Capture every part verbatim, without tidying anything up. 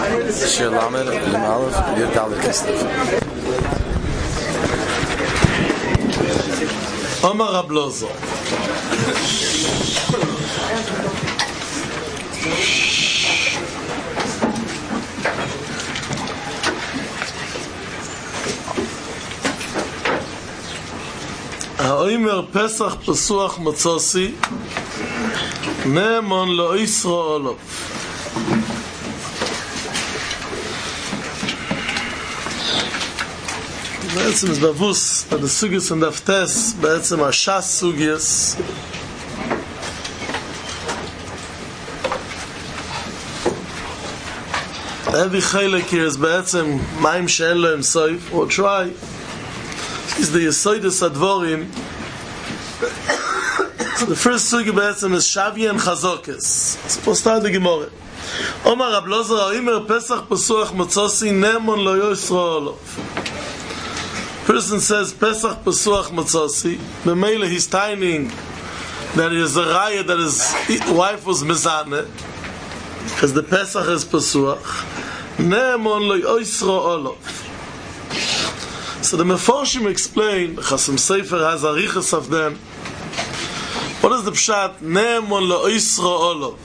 Shir Lamed, Lim Aleph, Yud Dalet Kislev. Omar Rab Lozo. האוימר פסח פסוח מצוסי נאמון לא ישרעולו. בעצם זה בבוס בדסוגיוס ונדפטס בעצם השס סוגיוס every חלק here is בעצם מים שאין לו עם סויף or try is the Yesoidus Advorim. So the first sugi בעצם is Shavi and Chazokes. So we'll start the Gemara. Omar Rab Lozo Oimer Pesach Pesuach Matzosi Nemon Lo Yisraelov. Person says Pesach Pesuach Matzosi. B'meila he's timing that he is a raya that his wife was mezane because the Pesach is Pesuach. Nemon Lo Yisraelov. So the Meforshim explain, Chasam Sefer has arichas of them. What is the pshat? Ne'emon la'Yisraelov.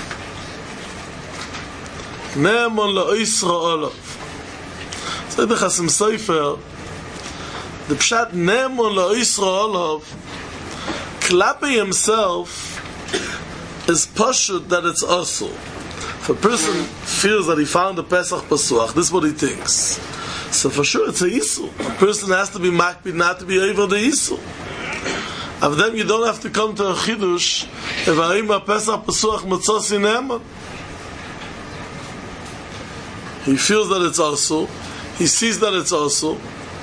Ne'emon la'Yisraelov. So the Chasam Sefer, the pshat Ne'emon la'Yisraelov, klapi himself is pashut that it's also. If a person feels that he found the Pesach Pasuach, this is what he thinks. So for sure it's a Yisur. A person has to be makpid not to be over the Yisur. Of them you don't have to come to a Chidush if Arim Pesach Pesuach Matzosi Ne'eman. He feels that it's also. He sees that it's also.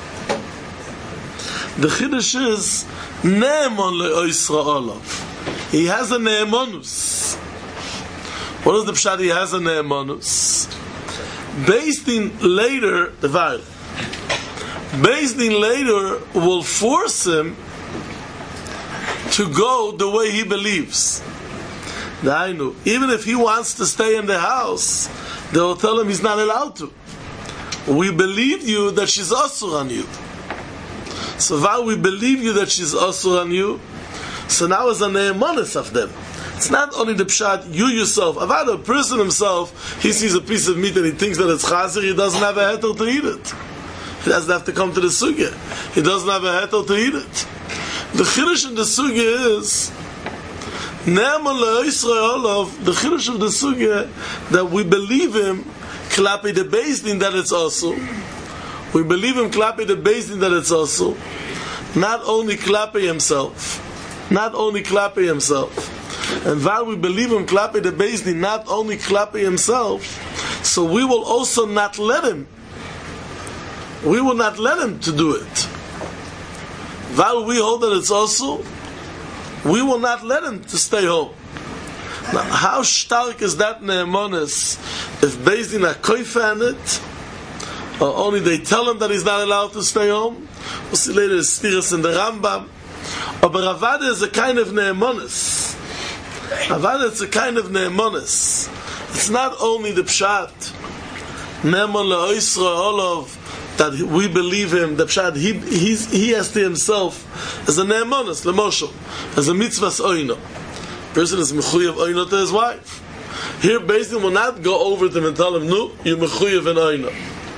The Chidush is Ne'eman le'Yisraelov. He has a Ne'emanus. What is the pshat? He has a Ne'emanus. Based in later, the Vail. Based in later will force him to go the way he believes. I know. Even if he wants to stay in the house, they will tell him he's not allowed to. We believe you that she's asur on you. So while we believe you that she's asur on you, so now is a ne'emanis of them. It's not only the pshat, you yourself. About a person himself, he sees a piece of meat and he thinks that it's chaser, he doesn't have a heter to eat it. He doesn't have to come to the sugya. He doesn't have a heter to eat it. The chiddush in the sugya is, Ne'eman le'Yisraelov, the chiddush of the sugya, that we believe him, klapi the Beis Din that it's also. We believe him, klapi the Beis Din that it's also. Not only klapi himself, not only klapi himself. And while we believe him klapi the Beis Din, not only klapi himself, so we will also not let him. We will not let him to do it. While we hold that it's also, we will not let him to stay home. Now, how stark is that ne'emanis if Beis Din are koifa on it, or only they tell him that he's not allowed to stay home? We'll see later the Stiras in the Rambam. But Ravada is a kind of ne'emanis. Ravada is a kind of ne'emanis. It's not only the pshat, Ne'eman le'Yisraelov, that we believe him, the pshat, he, he's, he has to himself as a ne'emanis, le'moshel, as a mitzvahs oino. Person is mechuyev oino to his wife. Here, Beis Din will not go over to him and tell him, no, you're mechuyev in oino.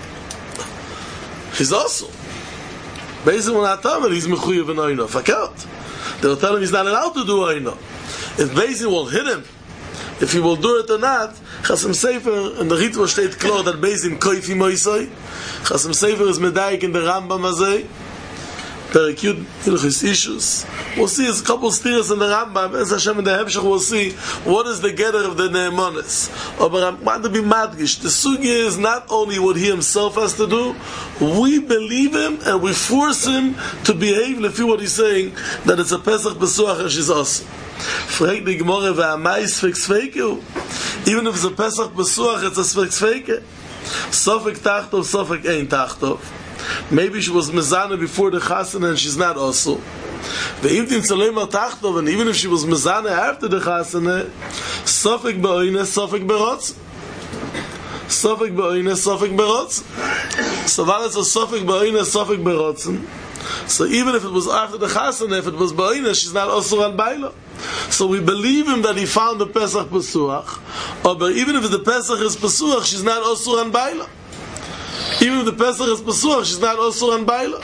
He's also. Beis Din will not tell him that he's mechuyev in oino. Fakert. They'll tell him he's not allowed to do oino. If Beis Din will hit him, if he will do it or not, Chasam Sefer, in the Ritva steht klar that Beis Din koifi moisoi. Chasam Sefer is medayik in the Rambam azay. Perek Yud, Hilchis Ishus. We'll see a couple steers in the Rambam, as Hashem in the Hemshech we'll see what is the getter of the Ne'emanis. But I want to be madgish. The sugya is not only what he himself has to do, we believe him and we force him to behave like what he's saying, that it's a Pesach Besuach and she's awesome. Frag die Gemorre, ve'amai sfek sveiku. Even if it's a Pesach Besuach, it's a sfek sveiku. Sofek tachtov, sofek ein tachtov. Maybe she was mezana before the chasana and she's not also. Ve'im tim tzalema tachtov, and even if she was mezana after the chasana, sofek be'oine, sofek berotz. Sofik be'oines, Sofik berotzen. So while it's a Sofik be'oines, Sofik berotzen, so even if it was after the Chasana, if it was be'oines, she's not Osur an Baila. So we believe him that he found the Pesach Pesuach, or but even if the Pesach is Pesuach, she's not Osur an Baila. Even if the Pesach is Pesuach, she's not Osur an Baila.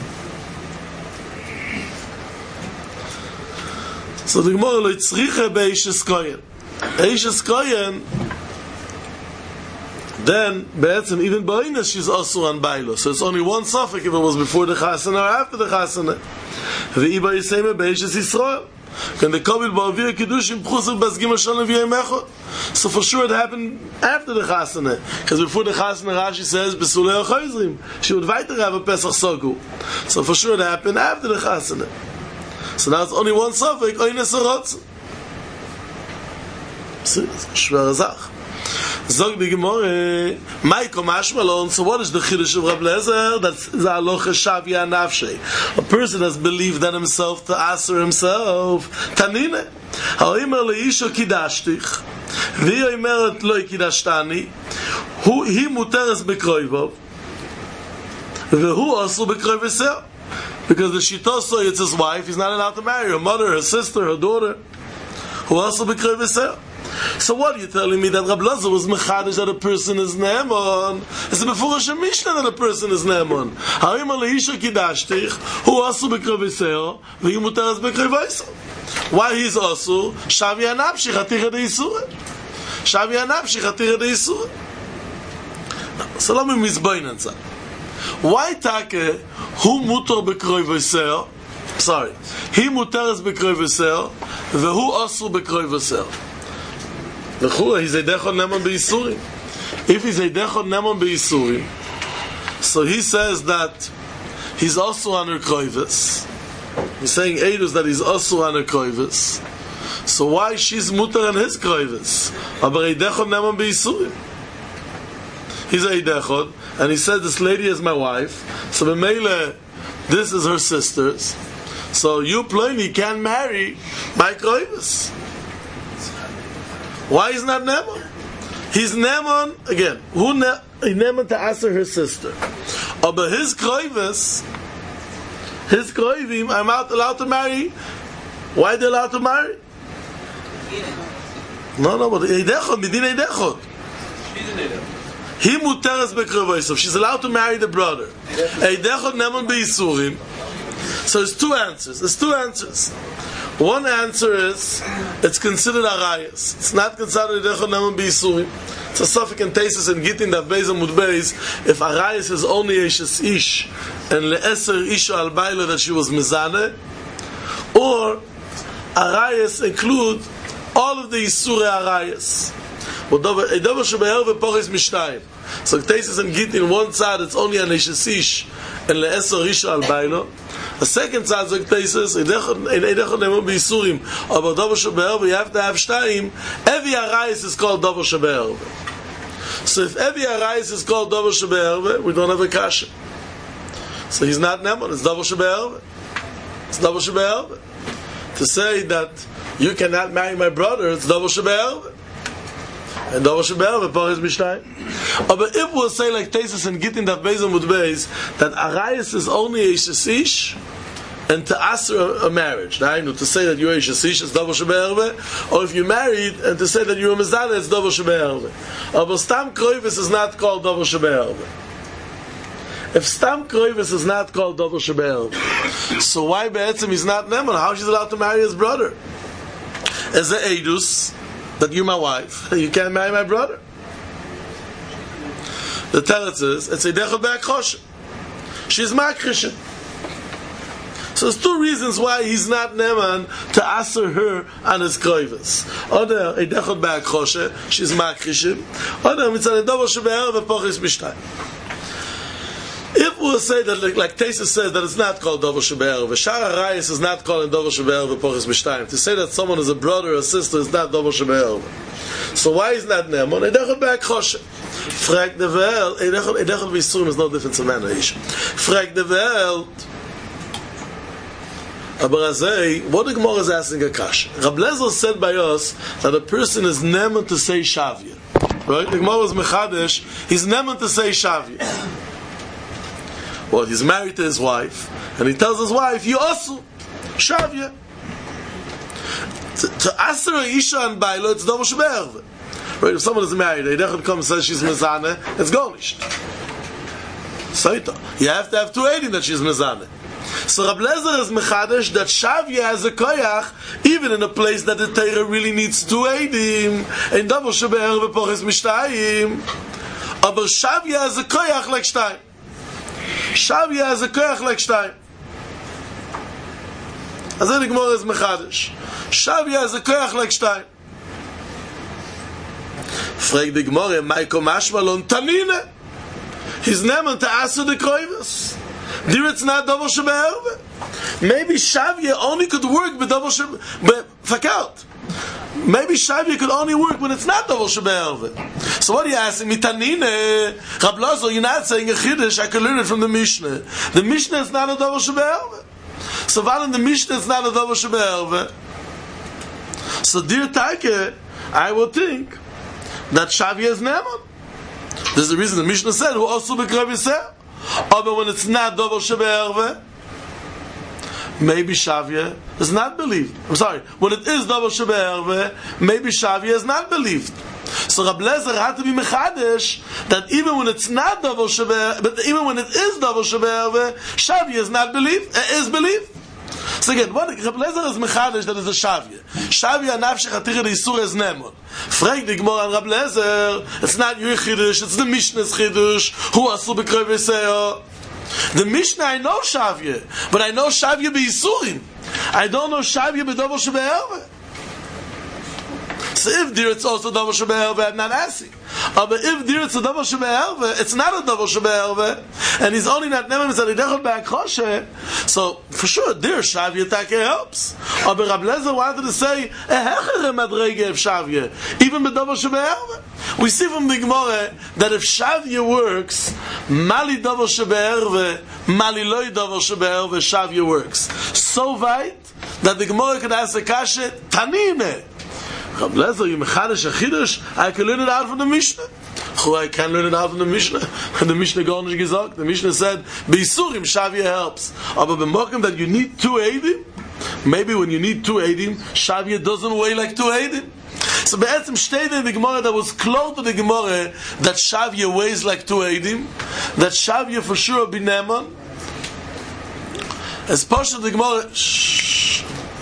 So the Gemara lo yitzriche be'ishes koyen. Eishes koyen, then be'etzem even ba'ines she's Osur an Baila. So it's only one suffix if it was before the Chasana or after the Chasana. Ve'iba yiseme be'ishes Yisrael. Can the Kobil ba'avir kiddushim pchusar basgim hashon leviyem echot. So for sure it happened after the Chasana, because before the Chasana Rashi says besulei achayzrim she would weiter have a Pesach Sogu. So for sure it happened after the Chasana. So now it's only one suffix, oines arotz. See, it's a schwere Sach. Zog the Gemara, Maiko Mashmalon, so what is the Chiddush of Rab Lezer? That's the Alocha Shavya Nafshe. A person has believed in himself to answer himself. Tanine. Ha'omer le'isho kidashtich. V'hi omeret lo kidashtani. He muteres bekroivov. V'hu also bekroiveseh. Because the Shitoso, it's his wife, he's not allowed to marry her mother, her sister, her daughter. Who also bekroiveseh. So what are you telling me that Rab Lezer was mechadish that a person is ne'eman? It's before Hashem Mishnah that a person is ne'eman. Ha'im aleisha kidashtich, who also bekroiveseh, v'hi muteres bekroiveseh. Why he's also Shavi Anapshi Chatira de Yisura. Shavi Anapshi Chatira de Yisura. So let me misbain that. Why take who mutar bekroiveseh? Sorry, he muteres bekroiveseh, v'hu also bekroiveseh. V'chu he's a dechon neman beYisurim. If he's a dechon neman beYisurim, so he says that he's also under kroives. He's saying Eidus that he's also under kroives. So why she's mutar on his kroives? Aber a dechon neman beYisurim. He's a dechon, and he said this lady is my wife. So b'meile, this is her sisters. So you plainly can't marry my kroives. Why is not Neman? He's Neman again. Who ne- he Neman to answer her sister? Oh, but his kroives, his kroivim, I'm not allowed to marry. Why are they allowed to marry? No, no, but Eidechot, Midin Eidechot. He muteres bekroivosov. She's allowed to marry the brother. Eidechot Neman beYisurim. So there's two answers. There's two answers. One answer is it's considered arayas. It's not considered Eidechot Neman beYisurim. It's a suffix and tesis and gittin that beis amud beis. If arayas is only eshes ish and leeser isha al baila that she was mizane, or arayas include all of the Yisurei arayas. So tesis and gittin one side it's only an eshes ish and leeser isha al baila. The second side of the thesis, Eidechot Neman beYisurim, but Davar Shebe'erve, you have to have Shtayim. Every Arayis is called Davar Shebe'erve. So if every Arayis is called Davar Shebe'erve, we don't have a Kasha. So he's not Neman, it's Davar Shebe'erve. It's Davar Shebe'erve. To say that you cannot marry my brother, it's Davar Shebe'erve. And Davar Shebe'erve, Paris Mishnah. But if we'll say like Tesis and Gittin that Beis Amud Beis, that Arayis is only a Shesish, and to ask a, a marriage. Now, to say that you're a Shesish, it's Davar Shebe'erve, or if you're married, and to say that you're a Mizana, it's Davar Shebe'erve. But Stam Kroivis is not called Davar Shebe'erve. If Stam Kroivis is not called Davar Shebe'erve, so why Be'etzim is not Neman? How she's allowed to marry his brother? As a Eidus, that you're my wife, you can't marry my brother. The teretz is, it's a Eidechot be'akhoshe. She's makrishin. So there's two reasons why he's not Neman to answer her on his kroivus. Other Eidechot be'akhoshe, she's makrishin. Other mitzvah Davar Shebe'erve v'pochis mishtay. If we'll say that, like, like Tesis says, that it's not called Davar Shebe'erve, Shar Arayis is not called Davar Shebe'erve v'pochis mishtay. To say that someone is a brother or a sister is not Davar Shebe'erve. So why is not Neman? Eidechot be'akhoshe. Frag the world, Eidechot beYisurim is no different to man. Frag the world. Abarazei, what the Gemara is asking a kash. Rab Lezer said by us that a person is neman to say Shavya. Right? The Gemara is Mechadesh. He's never to say Shavya. Well, he's married to his wife, and he tells his wife, "You also Shavya." To Asra Isha and Bailo, it's Dovo Shebe'erve. Right? If someone is married, they don't come and say she's Mezane, it's Gornisht. Saita. You have to have two eighteen that she's Mezane. So Rab Lezer is Mechadesh that Shavya has a koyach even in a place that the Torah really needs two eighteen. In Dovo Shebe'erve Poches Mishtayim. Aber Shavya has a koyach like Shtayim. Shavya has a koyach like Shtayim. As in the Gemara is Mechadesh. Shavya has a koyach like Shtayim. Frag the Gemara, Maiko Mashmalon Tanine. He's never to Asu the Kroivus. There it's not Dovo Shebe'erve. Maybe Shavya only could work with Dovo Shebe'erve. But, fuck out. Maybe Shavya could only work when it's not Dovo Shebe'erve. So what are you asking me? Tanine, Rab Lozo, you're not saying a Chiddush, I could learn it from the Mishnah. The Mishnah is not a Dovo Shebe'erve. So while in the Mishnah it's not a Dovo Shebe'erve. So dear Taike, I would think that Shavya is Neman. This is the reason the Mishnah said, who also bekrav Yisrael. But when it's not Dovo Shebe'erve, maybe Shavya is not believed. I'm sorry, when it is Dovo Shebe'erve, maybe Shavya is not believed. So Rab Lezer had to be Mechadesh that even when it's not Dovo Shebe'erve, but even when it is Dovo Shebe'erve, Shavya is not believed, uh, is believed. So again, what Rab Lezer is Mechadesh that is a Shavya. Shavya nafshech atira the Yisur is Nemon. Frag the Gemara and Rab Lezer, it's not your Chiddush, it's the Mishnah's Chiddush, who asu b'krov Yisrael. The Mishnah, I know Shavya, but I know Shavya b'Yisurim. I don't know Shavya b'Dovo Shebe'erve. So if there it's also Dovo Shebe'erve, I'm not asking. Uh, but if there it's a Dovo Shebe'erve, it's not a Dovo Shebe'erve, and he's only not Nemem Zalidechot Ba'akoshe, so for sure there Shavya Take helps. Uh, but Rab Lezer wanted to say, Ehechere Madrege of Shavya, even with Dovo Shebe'erve. We see from the Gemara that if Shavya works, Mali Dovo Shebe'erve, Mali Loi Dovo Shebe'erve, Shavya works. So weit that the Gemara could ask a kashe, Tanine. Rab Lezer, you Mechadesh a Chiddush, I can learn it out from the Mishnah. Oh, I can learn it out from the Mishnah. And the Mishnah gar nicht gesagt. The Mishnah said, B'Yisurim Shavya helps. Aber b'mokim that you need two eidim, maybe when you need two eidim, Shavya doesn't weigh like two eidim. So be'etzim steht in the Gemara that was close to the Gemara that Shavya weighs like two eidim, that Shavya for sure be Neman. As Pasha the Gemara, shh,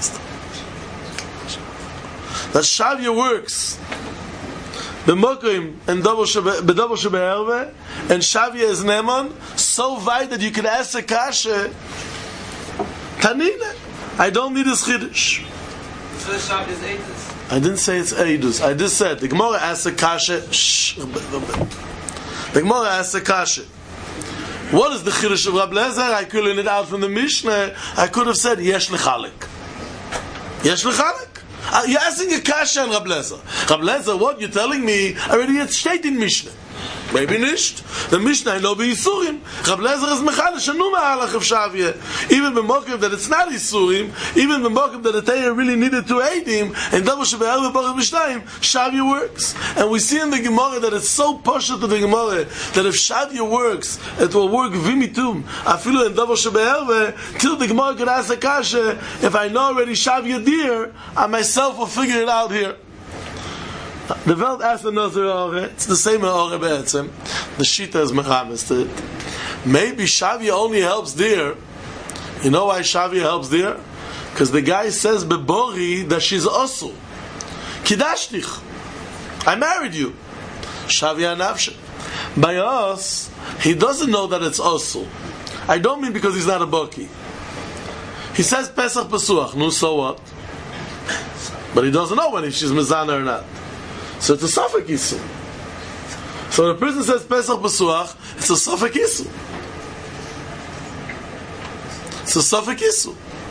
that Shavya works b'mokim and Dovo Shebe'erve, and Shavya is Neman, so wide that you can ask a kasha, Tanina, I don't need this Chiddush. So the Shavya is Eidus? I didn't say it's Eidus. I just said, the Gemara asks a kasha, shh, the Gemara asks a kasha. What is the Chiddush of Rab Lezer? I could learn it out from the Mishnah. I could have said, Yesh L'Chalek. Yesh L'Chalek. Uh, you're asking a kasha on Rab Lezer. Rab Lezer, what you're telling me already it's state in Mishnah. Maybe nicht. The Mishnah I know b'Yisurim. Rab Lezer is Mechadesh anu ma'alach of Shavya. Even b'mokim that it's not Yisurim, even b'mokim that the Torah really needed to aid him, and Dovo Shebe'erve Poches Mishtayim, Shavya works. And we see in the Gemara that it's so poshut to the Gemara that if Shavya works, it will work vimitum. Afilu in Dovo Shebe'erve, till the Gemara could ask a kasha, if I know already Shavya dear, I myself will figure it out here. The Welt asked another Ore, it's the same Ore Be'etzem, the Shita is Mechames to it. Maybe Shavya only helps there. You know why Shavya helps there? Because the guy says Bebori that she's Osu. Kidashtich. I married you. Shavya Nafshe. By us, he doesn't know that it's Osu. I don't mean because he's not a Boki. He says Pesach Pesuach, no, so what? But he doesn't know when she's Mezana or not. So it's a Safek Isu. So when a person says Pesach Pesuach, it's a Safek Isu. It's a Safek Isu.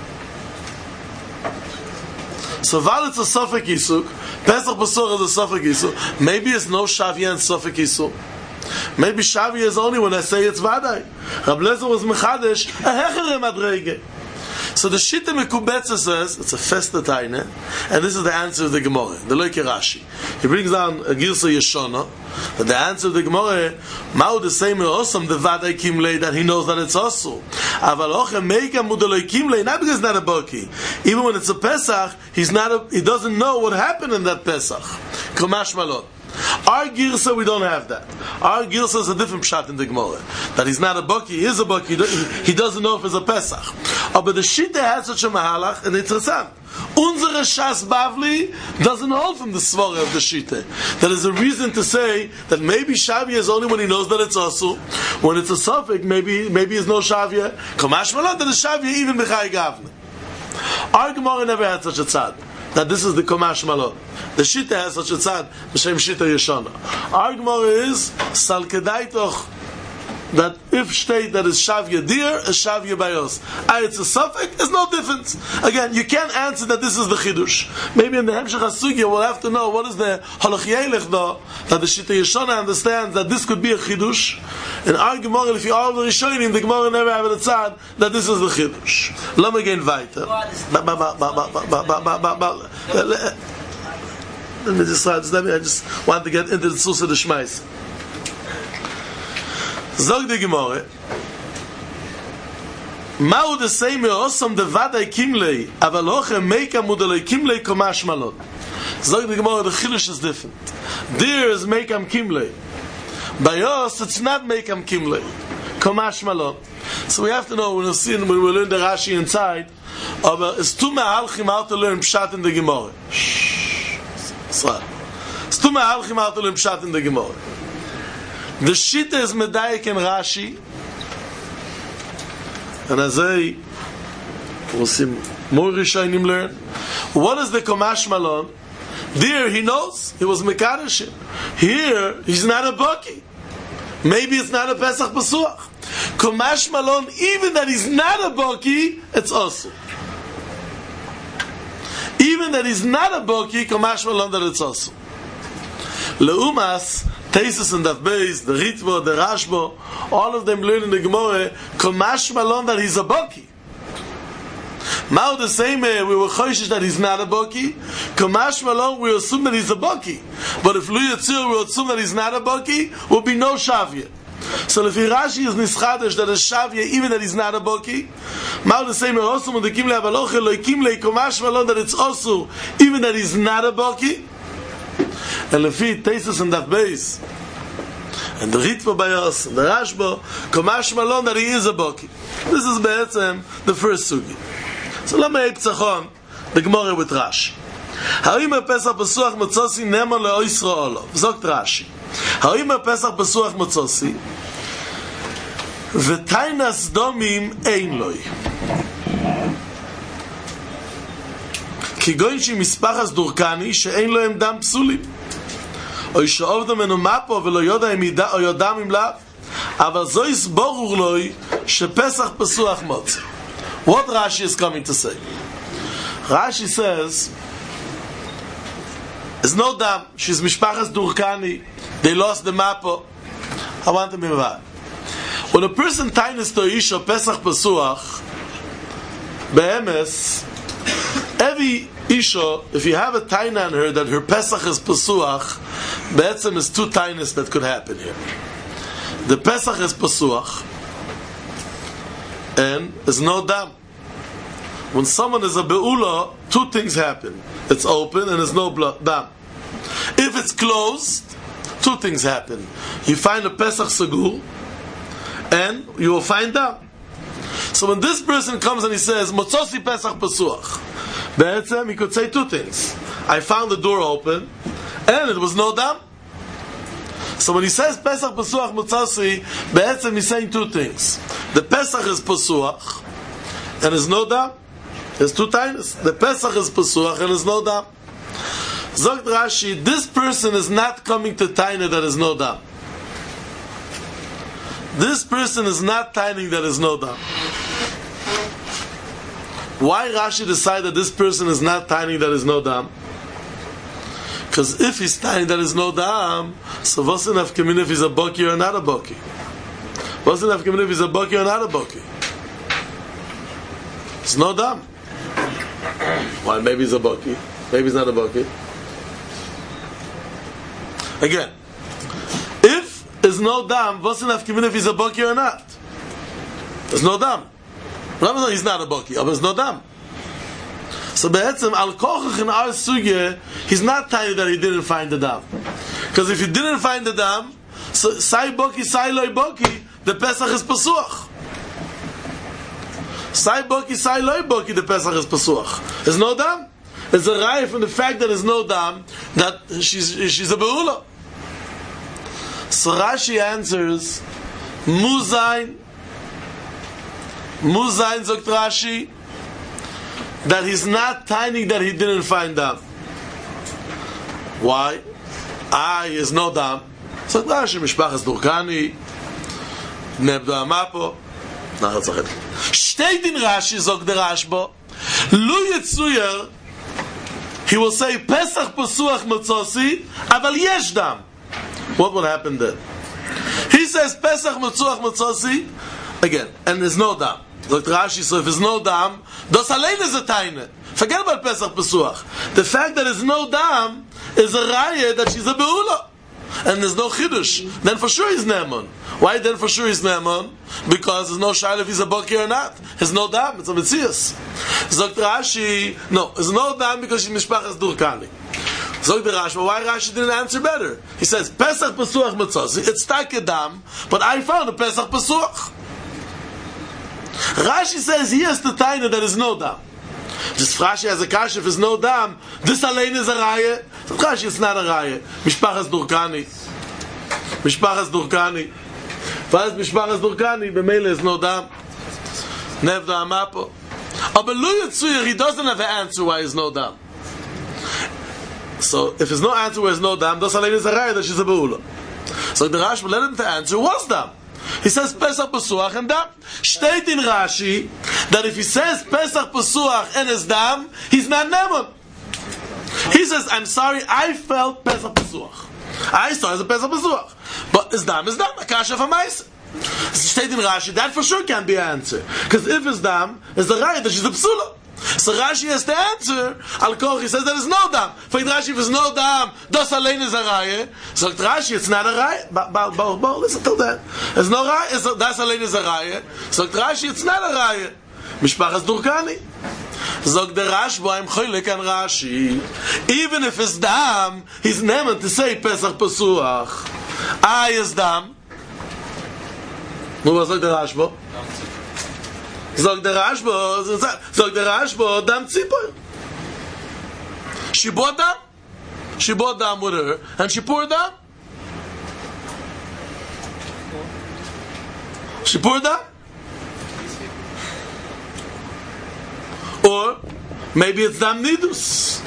So while it's a Safek Isu, Pesach Pesuach is a Safek Isu, maybe it's no Shavya and Safek Isu. Maybe Shavya is only when I say it's Vadai. Rab Lezer was Mechadesh, a Hechere Madrege. So the Shita Mekubetza says, it's a Festa Taine, and this is the answer of the Gemara, the Loike Rashi. He brings down a Girsa Yeshona, but the answer of the Gemara, Ma'u the same Osam, the Vadai Kimlei, that he knows that it's also. Aval Ochem Meika Mudaloi Kimlei, not because it's not a Baki. Even when it's a Pesach, he's not a, he doesn't know what happened in that Pesach. Kamash Malot. Our Girsa, we don't have that. Our Girsa is a different pshat in the Gemara. That he's not a Baki, he is a Baki, he doesn't know if it's a Pesach. Oh, but the Shita has such a Mahalach, and it's interessant. Unsere Shas Bavli doesn't hold from the Svara of the Shita. That is a reason to say that maybe Shavia is only when he knows that it's Asu. When it's a Suffolk, maybe maybe it's no Shavia. Kamash Malot, that is Shavia even Mechai Gavne. Our Gemara never had such a tzad. That this is the Komash Malot. The Shita has such a tzad, B'Shem Shita Yeshana. Our Gemara is, Sal Kedaitoch, that if state that is Shavya Dir, is Shavya Bayos. Ah, it's a suffix, there's no difference. Again, you can't answer that this is the Chidush. Maybe in the Hemshech HaSugya we'll have to know what is the Halach Yelech though, that the Shita Yeshana understands that this could be a Chidush. In our Gemara, if you are the Rishonim, the Gemara never have a tzad that this is the Chidush. Let me again weiter. Let me just, let me, I just want to get into the Susa de Shmais. Zog de Gemara, Ma'u the same Osam the Vadai Kimlei, Aval Ochem Meika Mudalei Kimlei Komash Malot. Zog de Gemara, the Chilush is different. There is Meikam Kimlei. By us, it's not Meikam Kimlei. Komash Malot. So we have to know, when we see, when we learn the Rashi inside, but it's too Me'alchim how to learn Pshat in the Gemara. Shh. It's too Me'alchim how to learn Pshat in the Gemara. The Shita is Medayik and Rashi, and as I will see more Rishonim learn. What is the Komash Malon? There he knows he was Mekadosh. Here he's not a Baki. Maybe it's not a Pesach Pesuach. Komash Malon, even that he's not a Baki, it's also. Even that he's not a Baki, Komash Malon, that it's also. Leumas. Tesis and Daf Beis, the Ritva, the Rashba, all of them learn in the Gemara, Komash Malon that he's a Baki. Now the same way, we were choishish that he's not a Baki. Komash Malon, we assume that he's a Baki. But if Lu Yatzir, we assume that he's not a Baki, will be no Shavya. So if Rashi is Nischadesh, that is Shavya, even that he's not a Baki. Now the same way, also when the Kimle Avaloche, Lo Kimle, Komash Malon, that it's also, even that he's not a Baki. And Lefi, Tesis and Daf Beis, and the Ritva Bayos, and the Rashba, Komash Malon, that he is a Baki. This is Be'etzem, the first Sugi. So let me eat Tzachon, the Gemara with Rashi. Harim HaPesach Pesuach Motzosi Neman LeOisra Olav. Zogt Rashi. Harim HaPesach Pesuach Motzosi V'tainas Domim Ein Loi. כגוין שהיא מספחס דורקני שאין לו הם דם פסולים או שאוב דמנו מפו ולא יודע אם ידע או יודע ממלאו אבל זו יסבורור לו שפסח פסוח מוצא. What Rashi is coming to say? Rashi says there's no dam, she's mishpachas durkani, they lost the mapo. I want to be mavad. When a person tainis to isha pesach pasuach be'emes, every isha, if you have a taina on her that her pesach is pasuach, be'etzem is two tainas that could happen here. The pesach is pasuach and there's no dam. When someone is a be'ula, two things happen. It's open and there's no blood, dam. If it's closed, two things happen. You find a pesach sagur and you will find dam. So when this person comes and he says, Motzosi pesach pasuach, be'etzem, he could say two things. I found the door open and it was no dam. So when he says pesach pasuach motzosi, be'etzem he's saying two things. The pesach is pasuach and there's no dam. There's two tainas. The pesach is pasuach and there's no dam. Zogt Rashi, this person is not coming to taina that is no dam. This person is not taining that is no dam. Why Rashi decided that this person is not taining that is no dam? Because if he's taining that is no dam, so what's enough community if he's a baki or not a baki? What's enough community if he's a baki or not a baki? It's no dam. Why? Maybe it's a baki. Maybe it's not a baki. Again, if there's no dam, what's enough given if he's a baki or not? There's no dam. Rabbi he's not a baki, but there's no dam. So be'etzem al kochach in our sugya, he's not telling that he didn't find the dam. Because if he didn't find the dam, so sai baki, sai loy baki, the Pesach is pasuach. Sai baki, sai loy baki, the Pesach is pasuach. There's no dam. There's a raya from the fact that there's no dam that she's she's a beula. So Rashi answers, Muzain, Muzain zogt Rashi, that he's not tiny that he didn't find dam. Why? I is no dam. So Rashi Mishpachas Durkani Nebdo Amapo. Nachher zachet. Steht in Rashi zogt der Rashbo, Lu Yetzuyer. He will say Pesach Pasuach Matzosi, Aval Yesh Dam. What would happen then? He says Pesach Matzuach Matzosi again, and there's no dam. Like Rashi, so if there's no dam, das allein is a taine. Forget about Pesach Pasuach. The fact that there's no dam is a raya that she's a beula, and there's no chidush. Then for sure he's ne'eman. Why then for sure he's ne'eman? Because there's no shayla if he's a baki or not. There's no dam. It's a mitzias. Zogt Rashi, no, there's no dam because she's mishpachas durkani. Zogt Rashi, why Rashi didn't answer better? He says Pesach Pasuach Matzosi. It's tak a dam, but I found a Pesach Pasuach. Rashi says he has the taina that is no dam. Just Rashi has a kash if there's no dam. This allein is a raya. So Rashi it's not a raya. Mishpachas durkani. Mishpachas durkani. Why is Mishpachas durkani? B'meile is no dam. Nevda amapo. Oh, but Lu Yitzuyer, he doesn't have an answer why there's no dam. So if there's no answer why there's no dam, das allein is a raya that she's a beula. So the Rashi let him to answer was dam. He says Pesach Pasuach and dam. Steht in Rashi that if he says Pesach Pasuach and his dam, he's not ne'eman. He says, I'm sorry, I felt Pesach Pasuach. I saw it as a Pesach Pasuach. But his dam is dam, a kasha for mice. Steht in Rashi, that for sure can't be an answer. Because if his dam is the raya that she's a psula. So Rashi has to answer. Al Koch, he says there is no dam. For Rashi, if there's no dam, das allein is a raya. So Rashi, it's not a raya. Ba, ba, ba, ba, listen to that. There's no raya. Das allein is a raya. So Rashi, it's not a raya. Mishpachas Durkani. Zog der Rashbo, I'm choylek an Rashi. Even if it's dam, he's never to say Pesach Pasuach. I is dam. What was like the Rashbo? Zog der Rashbo, zog der Rashbo, dam tzipor. She bought dam. She bought dam with her, and she poured dam. She poured dam. Or maybe it's dam nidus.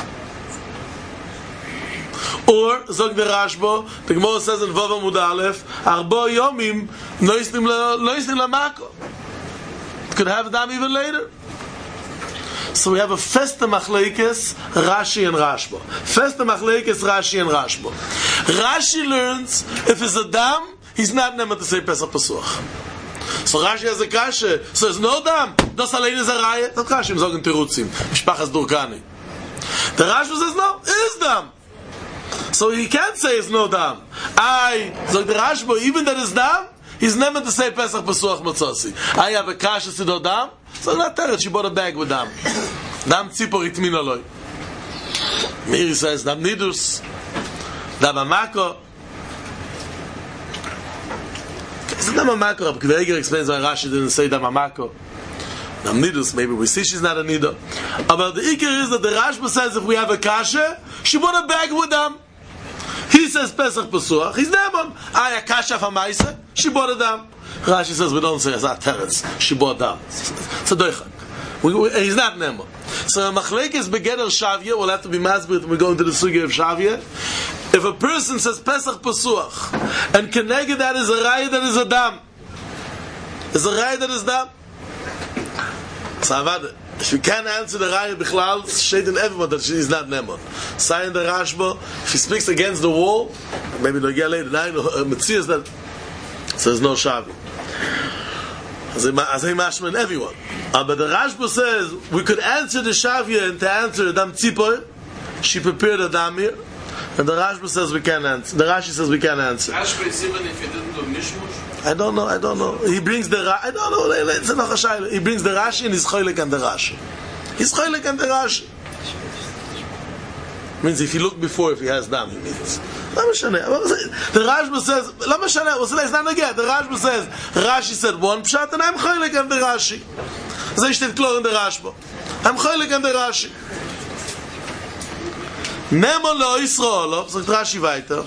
Or zog der Rashbo, the Gemara says in Vav Amud Aleph, arbo yomim noisnim lamako. Could have dam even later. So we have a festa machlekes Rashi and Rashbo. Festa machlekes Rashi and Rashbo. Rashi learns if it's a dam, he's not never to say Pesach Pasuach. So Rashi has a kasha. So there's no dam. Das allein is a raya. Das Rashi im Sogen Terutzim. Mishpachas Durkani. The Rashi says no, it is dam. So he can't say it's no dam. I, so the Rashbo, even that is dam, he's never to say Pesach Pasuach Matzosi. I have a kasha to do dam. So not tell it, she bought a bag with dam. Dam tzipor itmin aloi. Miri says dam nidus. Dam amako. Is it dam amako? Rabbi Kveger explains why Rashi didn't say dam amako. Dam nidus, maybe we see she's not a nido. But the ikir is that the Rashba says if we have a kasha, she bought a bag with dam. He says Pesach Pasuach. He's ne'eman. I a kasha famaisa. She bought a dam. Rashi says we don't say as that teretz. She bought dam. It's a doichak. He's not ne'eman. So machlekes begeder shavya will have to be masbit when we go into the sugya of shavya. If a person says Pesach Pasuach and keneged that is a raya that is a dam, is a raya that is dam. So avad. If you can't answer the raya bichlal, shade in everyone that she is not ne'eman. Sign the Rashba. If he speaks against the wall, maybe they'll get later. Now, Metzias that says no shavi. As I mashman everyone. Uh, but the Rashba says we could answer the Shavya and to answer Dam Tzipor. She prepared a damir, and the Rashba says we can't answer. The Rashi says we can't answer. Rashba is even if you didn't do mishmush. I don't know. I don't know. He brings the. I don't know. It's not a shayla. He brings the Rashi and he's choylek and the Rashi. He's choylek and the Rashi. Means if you look before, if he has dam, he means. The Rashba says, "Lama shana." What's the not again? The Rashba says, Rashi said one pshat, and I'm choylek and the Rashi. They steht klar in der Rashba. I'm choylek and the Rashi. Nemo lo Yisrael, sagt Rashi weiter.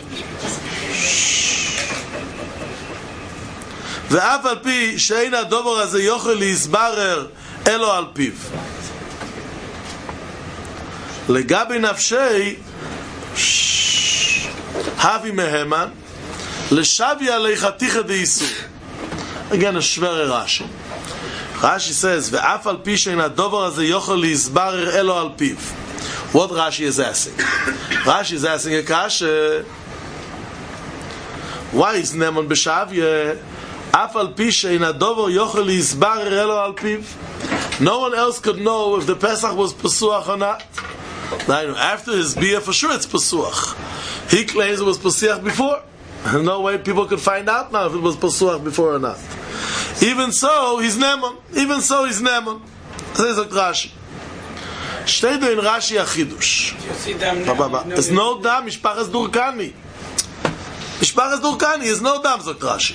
ואף על פי שאין הדובר הזה יוכל להסברר אלו על פיו. לגבי נפשי הבי מהמן לשבי עלי חתיכה דייסור. Again, a shver Rashi. Rashi says, ואף על פי שאין הדובר הזה יוכל להסברר אלו על פיו. What Rashi is asking? Rashi is asking a kasha. Why is Neman b'shavye? Af al pi she'in hadover yochel yisbarer elo al piv. No one else could know if the Pesach was Pesuach or not. Now, after his bia, for sure it's Pesuach. He claims it was Pesuach before. No way people could find out now if it was Pesuach before or not. Even so, he's Neman. Even so, he's Neman. Says Rashi. Steht in Rashi a chidush. There's no dam, Mishpachas Durkani. Mishpachas Durkani is no dam, sagt Rashi.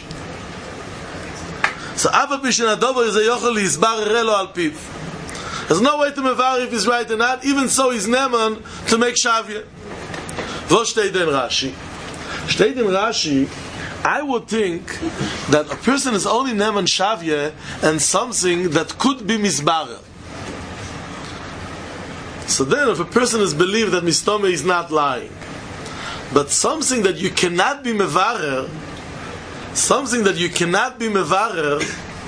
So, Ava Pishin Adover is a yochel yisbar relo al piv. There's no way to mevar if he's right or not. Even so, he's neman to make shavya. Wo steht in Rashi? Steht in Rashi, I would think that a person is only neman shavya and something that could be misbarer. So then, if a person is believed that Mistome is not lying, but something that you cannot be mevarer, something that you cannot be mevarer,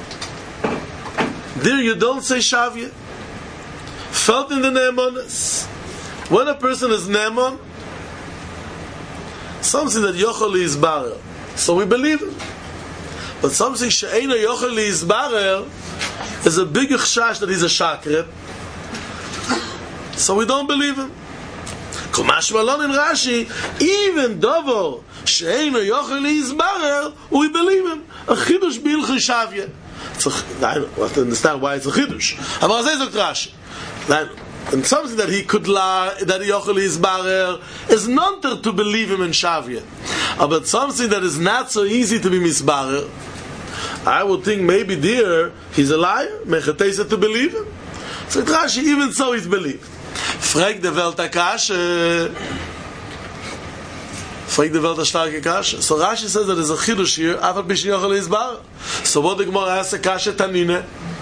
there you don't say shavya. Felt in the ne'emonis. When a person is ne'emon, something that yochel yisbarer, so we believe it. But something she'eino yochel yisbarer is a big chash that he's a shakret. So we don't believe him. Kumash malon in Rashi, even dovo she'eino yochel yisbarer, we believe him. A chidush b'ilchei shavya. I don't have to understand why it's a chidush. Aber das ist Rashi. And something that he could lie, that yochel yisbarer, is not to believe him in shavya. But something that is not so easy to be misbarer, I would think maybe there he's a liar. Mechatesa to believe him. So Rashi, even so he's believed. Frag de Welt a kashe. Frag de Welt a starke kashe. So Rashi says that there's a chidush here. Afal b'shin yochel yisbarer. So what the Gemara asks a kashe tanine?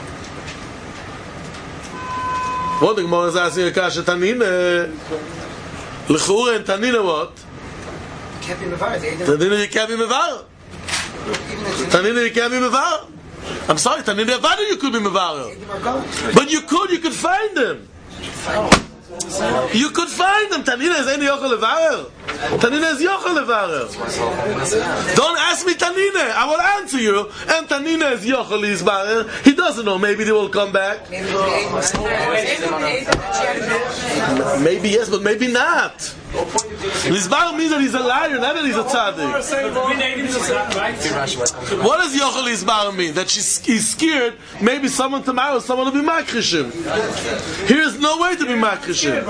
What the Gemara is asking a kashe tanine? L'chura and tanine what? Can't be mevar. Tanine you can't be mevar. Tanine you can't be mevar. I'm sorry, tanine avada you could be mevar. But you could, you could find them. You could find them. Tanina is any yochel levarer. Tanina is yochel levarer. Don't ask me Tanina. I will answer you. And Tanina is yochel yisbarer. He doesn't know. Maybe they will come back. Maybe yes, but maybe not. Yisbarer means that he's a liar, not that he's a tzaddik. What does yochel yisbarer mean? That she's, he's scared. Maybe someone tomorrow, someone will be makrishim. Here is no way to be makrishim. You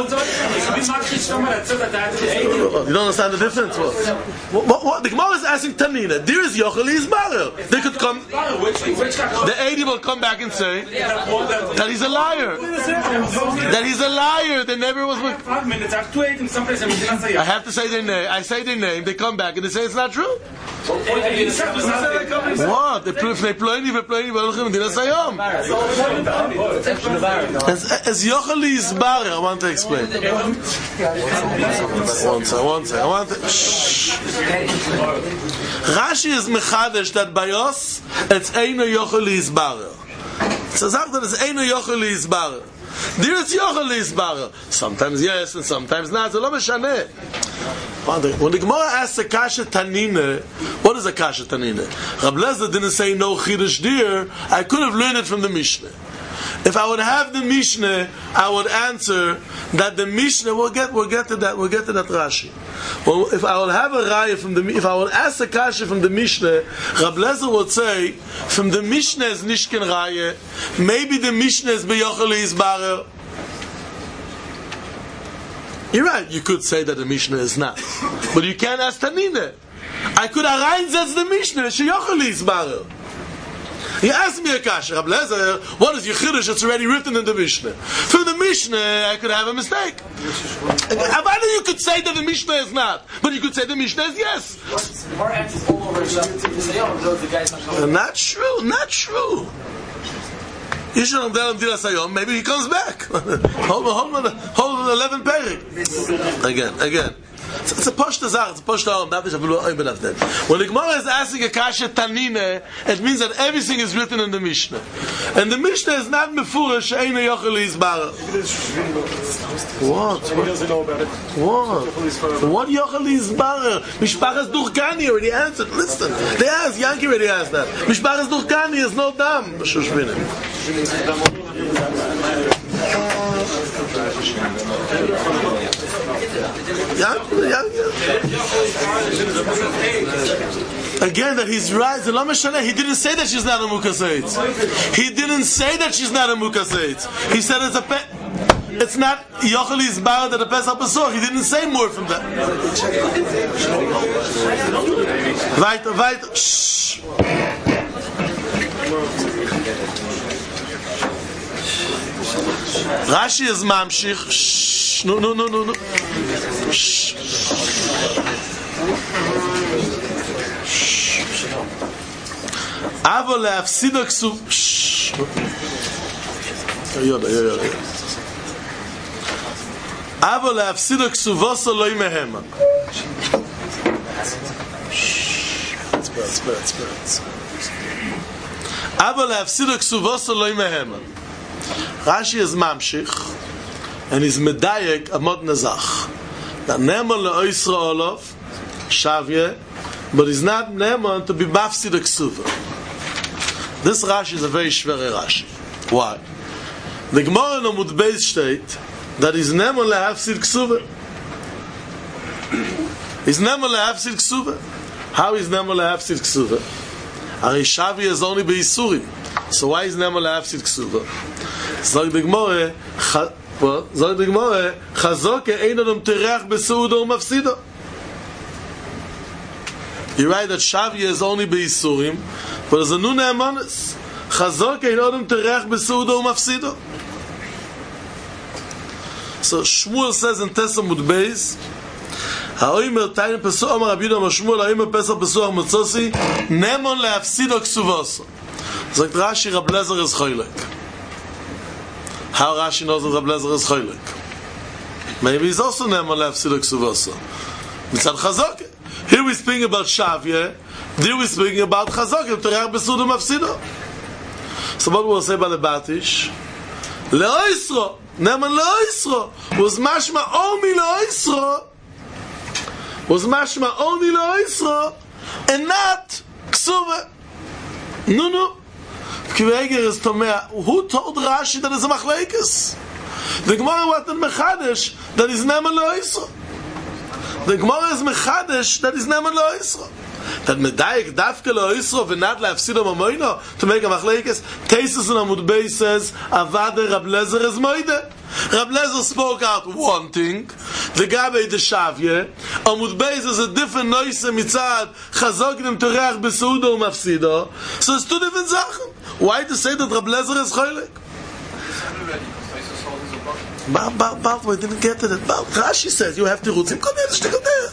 don't understand the difference. What? What, what? The Gemara is asking Tanina. There is yochel yisbarer. They could come. The eighty will come back and say that he's a liar. That he's a liar. They never was. I have to say their name. I say their name. They come back and they say it's not true. What? They play they play they play they sayom. As yochel yisbarer, I want to explain. One second, one second. I want to. Rashi is mechadesh that bayos it's eino yochel yisbarer. So sagt that it's eino yochel yisbarer. There is yochel yisbarer. Sometimes yes and sometimes not. So lo meshane. When the Gemara asks a kasha tanina, what is a kasha tanina? Rab Lezer didn't say no chidush dir. I could have learned it from the Mishnah. If I would have the Mishnah, I would answer that the Mishnah. We'll get, we'll get to that. We'll get to that Rashi. Well, if I would have a raya from the, if I would ask a kasha from the Mishnah, Rab Lezer would say from the Mishnah is nishkin raya. Maybe the Mishnah is beyochel yizbarer. You're right. You could say that the Mishnah is not, but you can't ask Tanina. I could arrange that's the Mishnah. Sheyochel yizbarer. He asked me a kasha, Rab Lezer, what is your chiddush? It's already written in the Mishnah. From the Mishnah, I could have a mistake. Avada, you could say that the Mishnah is not, but you could say the Mishnah is yes. Not true, not true. Maybe he comes back. hold on, hold on, hold on, eleven perik. Again, again. It's, it's a poshta zach, it's a poshta om, that is a blue oim of them. When the Gemara is asking a kasha tanine, it means that everything is written in the Mishnah. And the Mishnah is not mefurish, she'eina yochel yizbarer. What? What? What? What yochel yizbarer? Mishpachas Durkani already answered. Listen, they asked, Yankee already asked that. Mishpachas Durkani is no dam. Yeah, yeah, yeah. Again, that he's right. He didn't say that she's not a mukaseit. He didn't say that she's not a mukaseit. He said it's a pe- it's not yochel yizbarer that a pesach pesach. He didn't say more from that. Weiter, weiter. Shh. Rashi is mamshich. Shh. No, no, no, no, no. Shh. Avo le'afsido ksuv. Shh. Yoda, yoda, yoda. Avo le'afsido ksuvoso lo imehema. Shh. It's bad, it's bad, it's bad, it's bad. Avo le'afsido ksuvoso lo imehema. Rashi is mamshich, and he's medayek amod nazach. That ne'emon le'oisra olav shavye, but he's not ne'emon to be mafsid ksuva. This Rashi is a very shvere Rashi. Why? The Gemara in Amud Beis state that he's ne'emon le'hafsid ksuva. He's ne'emon le'hafsid ksuva. How is ne'emon le'hafsid ksuva? Ari shavye is only be'isurim. So why is ne'emon le'hafsid ksuva? Zog the Gemara, well, zog the Gemara, chazoke einodom terech beseudo umafsido. You write that Shavya is only beisurim, but there's a new ne'emanis. Chazoke einodom terech beseudo umafsido. So Shmuel says in Tesamud Beis, ha'oimer tayin pesuach amar Rabbi Yehuda amar Shmuel ha'oimer pesach pesuach motzosi ne'emon le'afsido ksuvoso. Zog Rashi Rab Lezer is choylek. How Rashi knows that Rab Lezer is choylek? Maybe he's also ne'emon le'afsido ksuvoso. Mitzad chazok. Here we're speaking about Shavya. There we're speaking about chazok. Terech beseudo mafsido. So what we'll say about the Batish? Le'oisro. Ne'emon le'oisro. Was mashma only le'oisro. Was mashma only le'oisro. And not ksuva. No, no. Kveger is Tomea. Who told Rashi that it's a machlekes? The Gemara was in Mechadesh that is ne'emon le'oisro. The Gemara is Mechadesh that is ne'emon le'oisro. That medayik dafke le'oisro v'nat le'afsido mamoino to make a machlekes. Tesis in Amud Beis says avade Rab Lezer is moide. Rab Lezer spoke out one thing. The Gabe the Shavye. Amud Beis is a different noise mitzad chazognim terech beseudo umafsido. So it's two different sachen. Why to say that Rab Lezer is choylek? But, but, but we didn't get to that. But Rashi says you have to root him. Come here, stick him there.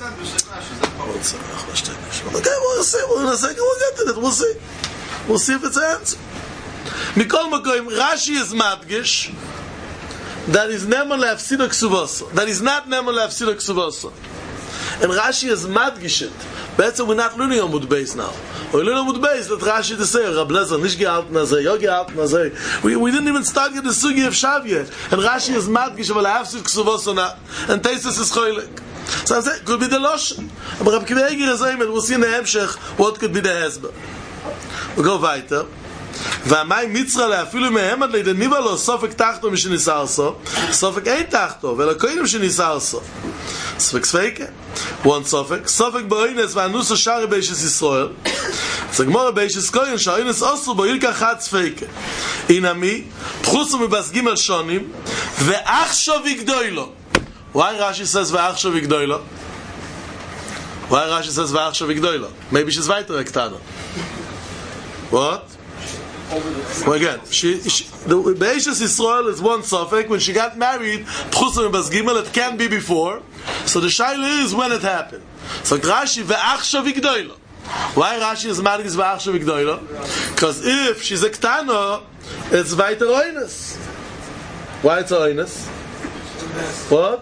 Okay, we'll see. In a second we'll get to that. We'll see. We'll see if it's an answer. Mikol Makoim, Rashi is madgish that is ne'emon le'afsido ksuvoso. That is not ne'emon le'afsido ksuvoso. And Rashi is madgish it. But we're not learning on Amud Beis now. We're learning on Amud Beis that Rashi to say Rab Lezer nish ge'alt nazay, yo ge'alt nazay. We we didn't even start get the sugi of Shav yet. And Rashi is madgish but le'afsid ksuvoso not. And Tesis is choylek. So it could be the Lashon. But Rabbi Akiva Eiger is saying, we'll see in the Hemshech what could be the Hezbollah. We'll go weiter. והמי מצרה לאפילו מהמד לידניבה לו סופק תחתו משניסה סו סופק אין תחתו ולא קודם שניסה סו סופק ספיקה one סופק סופק באוינס והנוס השארי בישס ישראל זה גמור בישס קוין שהאוינס אוסו בו ילקה חד ספיקה הנה מי תחוסו מבסגים על שונים ואחשו יגדוי לו why Rashi says ואחשו יגדוי לו why Rashi says ואחשו יגדוי לו maybe she's weiter ektana what well, again, she, she, the Be'eshes Yisrael is one suffix. When she got married, Pchusim Bas Gimel, it can't be before. So the Shaila is when it happened. So Rashi ve'achshav igdoilo. Why Rashi is married is ve'achshav igdoilo? Because if she's a ktana, it's weiter oines. Why it's oines? What?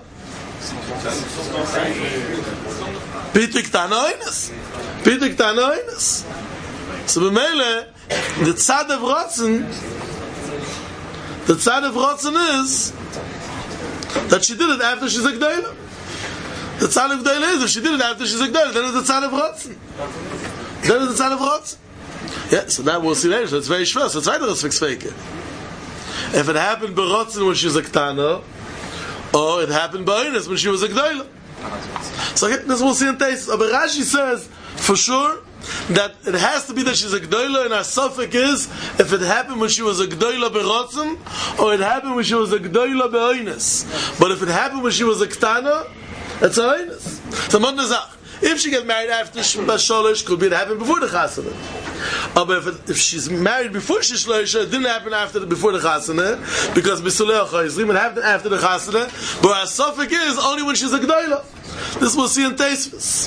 Pitu ktana oines. Pitu ktana oines. So b'meile, the tzad of Rotzen, the tzad of Rotzen is that she did it after she's a gdoila. The tzad of gdoila is if she did it after she's a gdoila, then it's the tzad of Rotzen. Then it's the tzad of Rotzen. Yeah, so now we'll see later. So it's very shver. So it's weiter as fixfake. If it happened by Rotzen when she was a ktana, or it happened by Ines when she was a gdoila. So okay, this we'll see in taste. But Rashi says for sure that it has to be that she's a gdoila, and our suffix is if it happened when she was a gdoila berotzen, or it happened when she was a gdoila beoines. But if it happened when she was a ktana, it's a oines. So if she gets married after sholosh, could be it happened before the chasana. But if, it, if she's married before she shloisha, it didn't happen after the, before the chasana, because bisulei chayzrim it happened after the chasana. But our suffix is only when she's a gdoila. This we'll see in Teisvis.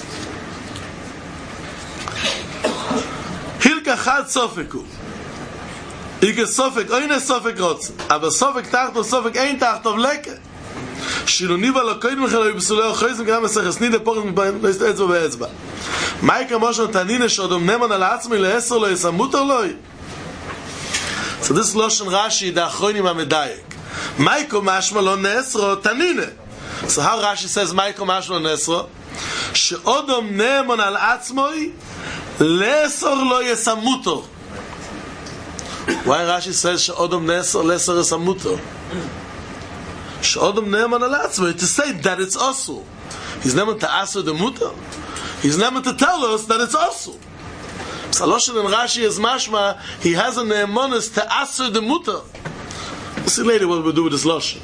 Hilka chad sofeku. Ike sofek, oine sofek rotzen. Aber sofek tachtov, sofek ein tachtov leke. Shiluniva lo koid mecheloi b'sulei ochoizim gram eseches nide pochit m'bayim lo ist etzba be'etzba. Maika moshon tanine shodom neman al atzmi le'eser lo yisamutor loi. So this Loshen Rashi, the Achronim HaMedayek. Maiko mashma lo ne'esro tanine. So how Rashi says Maiko mashma lo ne'esro? She'odom neman al atzmoi Lesor lo yesamuto. Why Rashi says she'odom nesor lesor yesamuto? She'odom ne'eman al atzmo, to say that it's also. He's never to asu the muto. He's never to tell us that it's also. Saloshin and Rashi is mashma. He has a ne'emonis to asu the muto. We'll see later what we'll do with this loshin.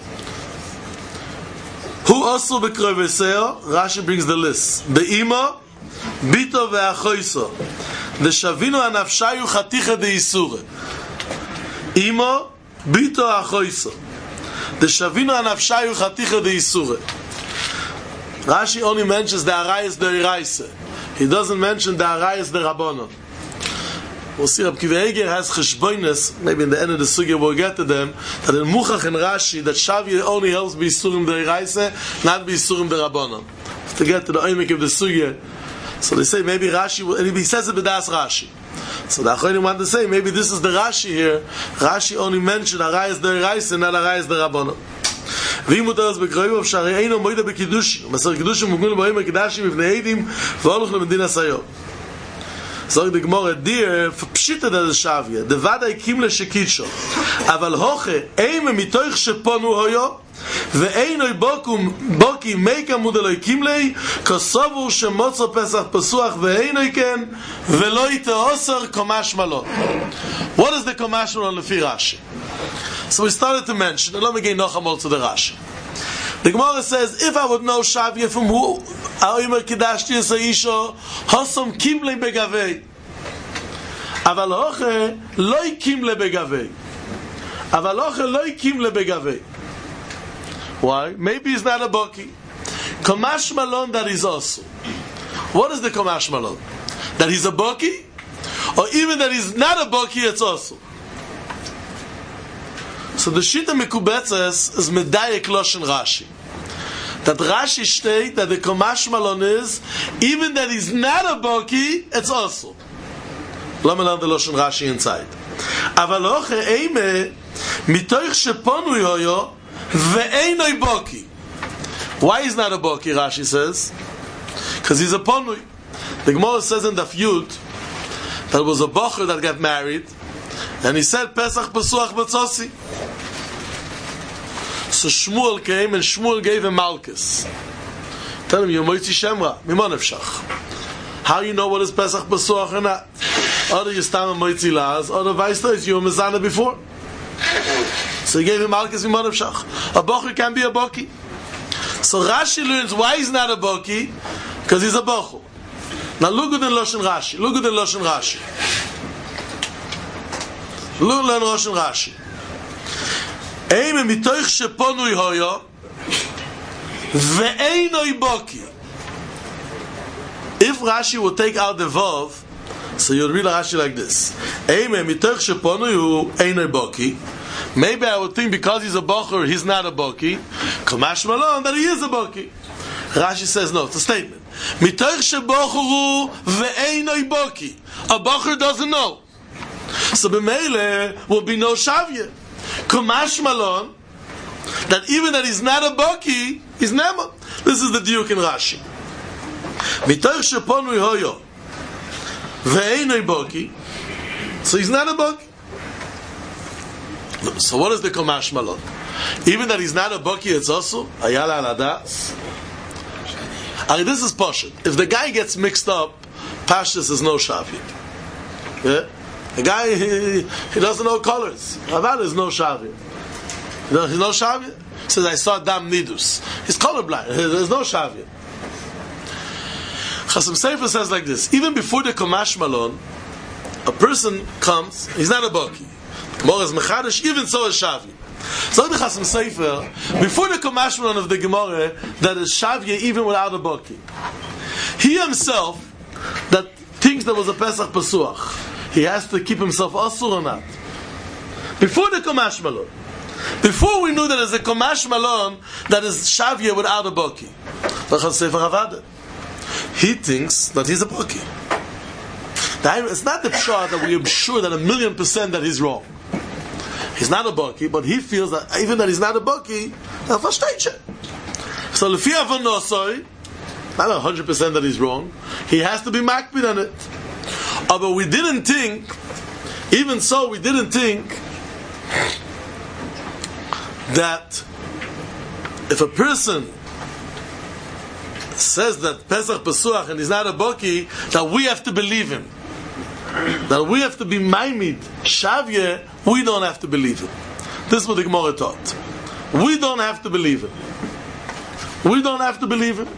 Who also bekroveseo? Rashi brings the list. Be'ima Bito ve'achoiso the shavino anafshayu chaticha de isure imo bito achoiso the shavino anafshayu chaticha de isure. Rashi only mentions the arayis de iraise. He doesn't mention the arayis de rabbanon. We'll see Rabbi Akiva Eiger has cheshboinus, maybe in the end of the sugya we'll get to them, that in Muchach and Rashi that Shavi only helps be isurim de iraise, not be isurim de rabbanon. To get to the oimik of the sugya. So they say maybe Rashi, and he says it b'das Rashi. So the Achronim want to say maybe this is the Rashi here. Rashi only mentioned Arayis the Reis and not Arayis the Rabbanon. ואם מותר אז בקרוב אפשר אינו מוידה בקידושים מסר קידושים מוגמל באים הקדשים מבני עדים והולך למדינה סיום. Sag die Gemara, dir verpschittet das Shavia, der Wadai kimle shekitsho, אבל hoche, eime mitoich sheponu hoyo, ואינוי בוקום בוקי מייקה מודלוי קימלי כסובו שמוצו פסח פסוח ואינוי כן ולא יתאוסר קומש מלון. What is the קומש מלון לפי Rashi? So we started to mention, and let me get Nochamol to the Rashi. The Gemara says, if I would know Shavia from who Ha'omer Kidashti es ha'isho Hosom kimle begavei אבל hoche loi kimle begavei אבל hoche loi kimle begavei. Why? Maybe he's not a Boki. Komash Malon that is also. What is the Komash Malon? That he's a Boki? Or even that he's not a Boki, it's also. So the Shita Mekubetzes is Medayek Loshen Rashi. That Rashi state that the Komash Malon is, even that he's not a Boki, it's also. Let me learn the Loshen Rashi inside. Aval hoche eime mitoich sheponu yoyo ve'einoi boki. Why he's not a Boki, Rashi says? Because he's a Ponui. The Gemara says in the Yud that it was a Bocher that got married, and he said, Pesach Pesuach Batzosi. So Shmuel came, and Shmuel gave him Malchus. Tell him, you're Moitzi Shemra, Mimonevshach. How you know what is Pesach Pesuach or not? Or you stand on Moitzi Laz, or the vice is you were Mezana before. So he gave him Malchus Mimonevshach. A Bocher can be a Boki. So Rashi learns why he's not a Boki, because he's a Bochel. Now look at the Loshen Rashi. Look at the Loshen Rashi. Look at the Loshen Rashi. Eime mitoich sheponui hoyo ve'einoi Boki. If Rashi would take out the Vav, so you'd read Rashi like this. Eime mitoich sheponui hu einoi Boki. Maybe I would think because he's a Bocher, he's not a Boki. Kamash Malon, that he is a Boki. Rashi says no, it's a statement. Mitoich shebocheru ve'einoi Boki. A Bocher doesn't know. So b'meile will be no Shavye. Kamash Malon, that even that he's not a Boki, he's Nema. This is the diuk in Rashi. Mitoich sheponui hoyo ve'einoi Boki. So he's not a Boki. So what is the Komash Malon? Even that he's not a Boki, it's also Ayala Aladas. I mean, this is Pashut. If the guy gets mixed up, Pashtus is no Shavit. Yeah? The guy, he, he doesn't know colors. Avad is no Shavit. He's no Shavit. He says, I saw Dam Nidus. He's colorblind. There's no Shavit. Chasam Sefer says like this. Even before the Komash Malon, a person comes, he's not a Boki. Gemara is Mechadish, even so is Shavi. So the Chasam Sefer, before the Komashman of the Gemara, that is Shavye even without a Boki. He himself, that thinks there was a Pesach Pesuach, he has to keep himself Asur or not. Before the Komash Malon, before we knew that there's a Komash Malon that is Shavye without a Boki, the Chasam Sefer Havada, he thinks that he's a Boki. It's not the pshat that we are sure that a million percent that he's wrong. He's not a Boki, but he feels that even that he's not a Boki, he'll versteht it. So lefi avonosoi, not a hundred percent that he's wrong, he has to be makbid on it. Uh, but we didn't think, even so, we didn't think that if a person says that Pesach Pesuach and he's not a Boki, that we have to believe him. That we have to be Maimid, Shavye, we don't have to believe it. This is what the Gemara taught. We don't have to believe it. We don't have to believe it.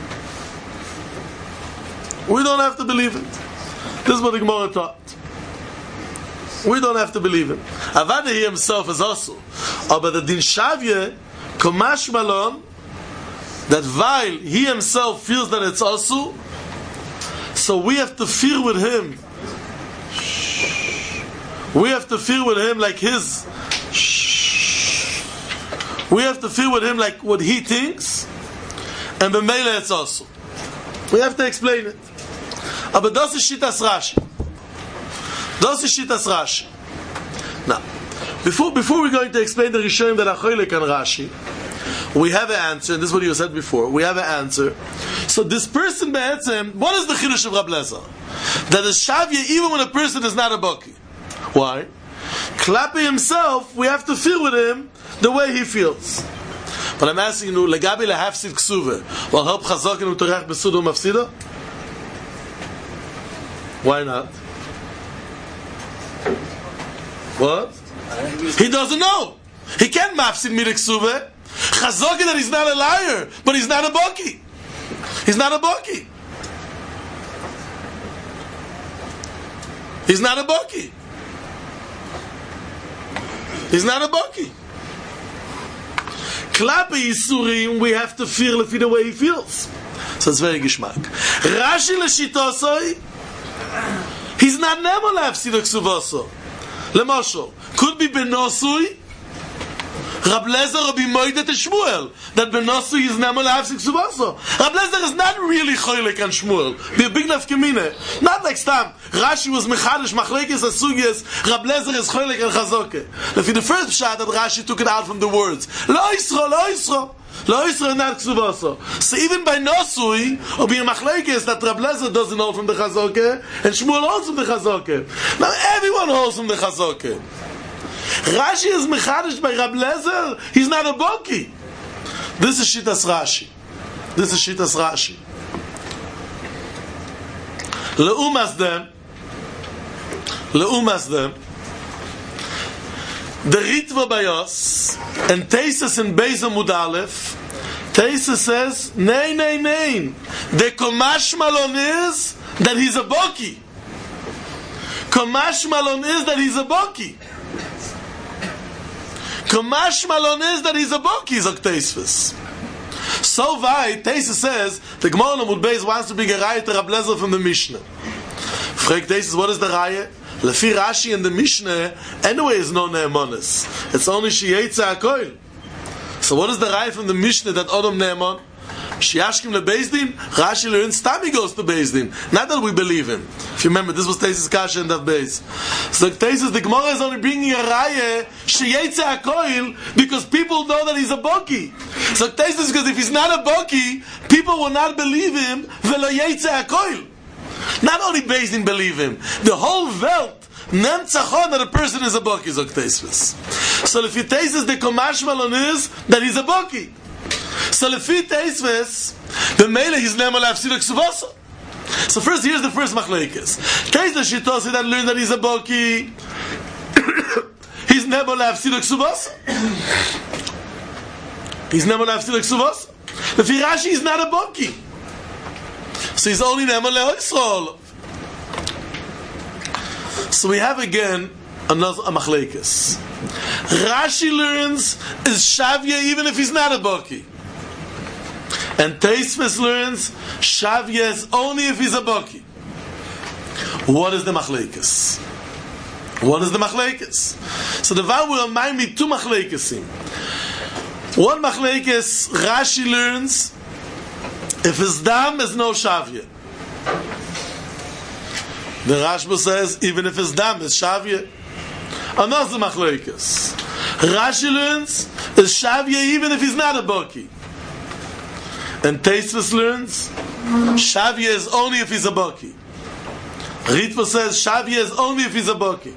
We don't have to believe it. This is what the Gemara taught. We don't have to believe it. Avada he himself is also. But the Din Shavye, Komash Malon, that while he himself feels that it's also, so we have to fear with him. We have to feel with him like his. We have to feel with him like what he thinks, and b'meila it's also. We have to explain it. But das is Shitas Rashi. Das is Shitas Rashi. Now, before before we're going to explain the Rishonim that are choilek on Rashi, we have an answer, and this is what you said before. We have an answer. So this person be'etzem, what is the chidush of Rab Lezer? That is Shavye even when a person is not a Boki. Why? Klapi himself, we have to feel with him the way he feels. But I'm asking you, legabi lehafsid ksuve, will help chazakin u'torach besudo mafsida? Why not? What? He doesn't know. He can't mafsid mit ksuve. Chazakin that he's not a liar, but he's not a Boki. He's not a Boki. He's not a Boki. He's not a Boki. Klape Yisurim, we have to feel if the way he feels. So it's very gishmak. Rashi l'shitosoi, he's not nemo la'afsid ksuvaso. Lemosho, could be benosui, Rab Lezer Rabbi Moidet Shmuel, that benosui is nemo la'afsid ksuvaso. Rab Lezer is not really choilek on Shmuel. Be a big nafkemine. Not like Stam. Rashi was mechadish machlekes asugiyas. Rab Lezer is choilek on chazoke. If the first pshat that Rashi took it out from the words, Lo Yisro, Lo Yisro. Lo Yisrael not Ksuvasa. So even by Nosui, or being Machlekes, that Rab Lezer doesn't hold from the Chazokeh, and Shmuel holds from the Chazokeh. Now everyone holds from the Chazokeh. Rashi is Mechadish by Rab Lezer, he's not a Boki. This is Shitas Rashi. This is Shitas Rashi. Leumas them, Leumas them, the Ritva Bayos, and Teisus in Beis Amud Aleph, Teisus says, nay, nay, nay, the Komash Malon is that he's a Boki. Komash Malon is that he's a Boki. Komash Malon is that he's a Boki, Zok Teisvis. So weit, Teisus says, the Gemara Amud Beis wants to be gerayet to Rab Lezer from the Mishnah. Frag Teisus, what is the raya? Lefi Rashi and the Mishnah, anyway is no ne'emonis. It's only Sheyetza HaKoil. So what is the raya from the Mishnah that Odom ne'emon? Sheyashkim leBeis Din, Rashi learns Tami goes to Beis Din. Not that we believe him. If you remember, this was Teisus Kasha and that base. So Teisus, the Gemara is only bringing a raya Sheyetza HaKoil because people know that he's a Boki. So Teisus, because if he's not a Boki, people will not believe him. Velo Yetza HaKoil. Not only Beis Din believe him, the whole Welt Nemtzachon that a person is a Boki, Zok Teisvis. So Lefi Teisus, the Komash Malon is that he's a Boki. So Lefi Teisvis, the Mele he's Ne'eman La'afsid Ksuvasa. So first, here's the first Machlekes. Teisus Shitosi that learned that he's a Boki. He's Ne'eman La'afsid Ksuvasa. He's Ne'eman La'afsid Ksuvasa. Lefi Rashi, he's not a Boki. So he's only Ne'eman Le'Yisrael. So we have again another a Machlekes. Rashi learns is Shavya even if he's not a Boki. And Teisvis learns Shavya is only if he's a Boki. What is the Machlekes? What is the Machlekes? So the Var will remind me two Machlekesim. One Machlekes Rashi learns if his dam is no Shavya. The Rashba says even if his dam is Shavya. Another Machlekes. Rashi learns is Shavya even if he's not a Boki. And Teisvis learns Shavya is only if he's a Boki. Ritva says Shavya is only if he's a Boki.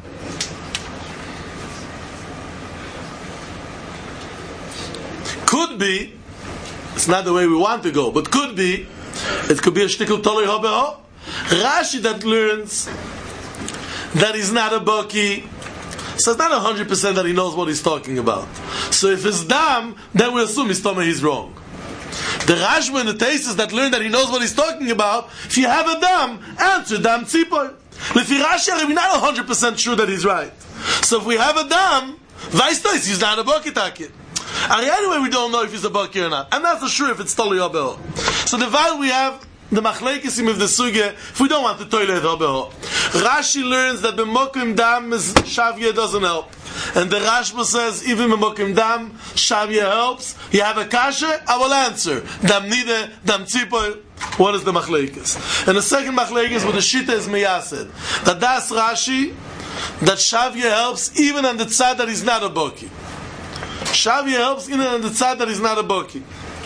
Could be, it's not the way we want to go, but could be, it could be a shtikul tolei ho beho. Rashi that learns that he's not a Boki, so it's not a hundred percent that he knows what he's talking about. So if it's dam, then we assume he's telling me he's wrong. The Rashba and the Teisus that learn that he knows what he's talking about, if you have a dam, answer dam tzipoy. Lefi Rashi, we're not a hundred percent sure that he's right. So if we have a dam, vice versa, he's not a Boki takit. And anyway, we don't know if he's a Boki or not. I'm not so sure if it's Toli or Beho. So the while we have the Machlekesim of the Sugya, if we don't want the Toilet or Beho. Rashi learns that the Mokim Dam is Shavya doesn't help. And the Rashba says, even the Mokim Dam, Shavya helps. You have a kasha, I will answer. Dam Nide, Dam Tzipoy. What is the Machlekes? And the second Machlekes with the Shita is Meyased. That that's Rashi, that Shavya helps even on the tzad that he's not a Boki. Shavya helps even on the tzad that he's not a Boki.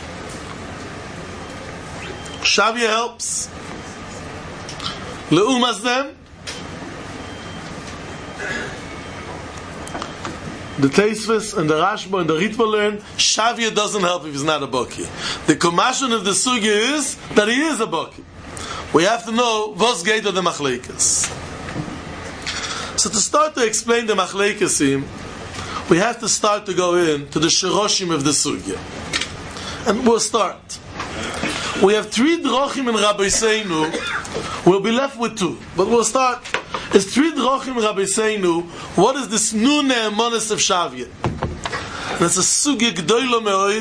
Shavya helps. Leumas them. The Teisvis and the Rashba and the Ritva learn Shavya doesn't help if he's not a Boki. The commission of the Sugya is that he is a Boki. We have to know what's gate of the Machlekas. So to start to explain the Machlekasim, we have to start to go in to the Shiroshim of the Sugya. And we'll start. We have three drochim in Rabbeinu. We'll be left with two, but we'll start. It's three drochim in Rabbeinu. What is this new ne'emanis of Shavya? And it's a sugya gdoilo me'oid.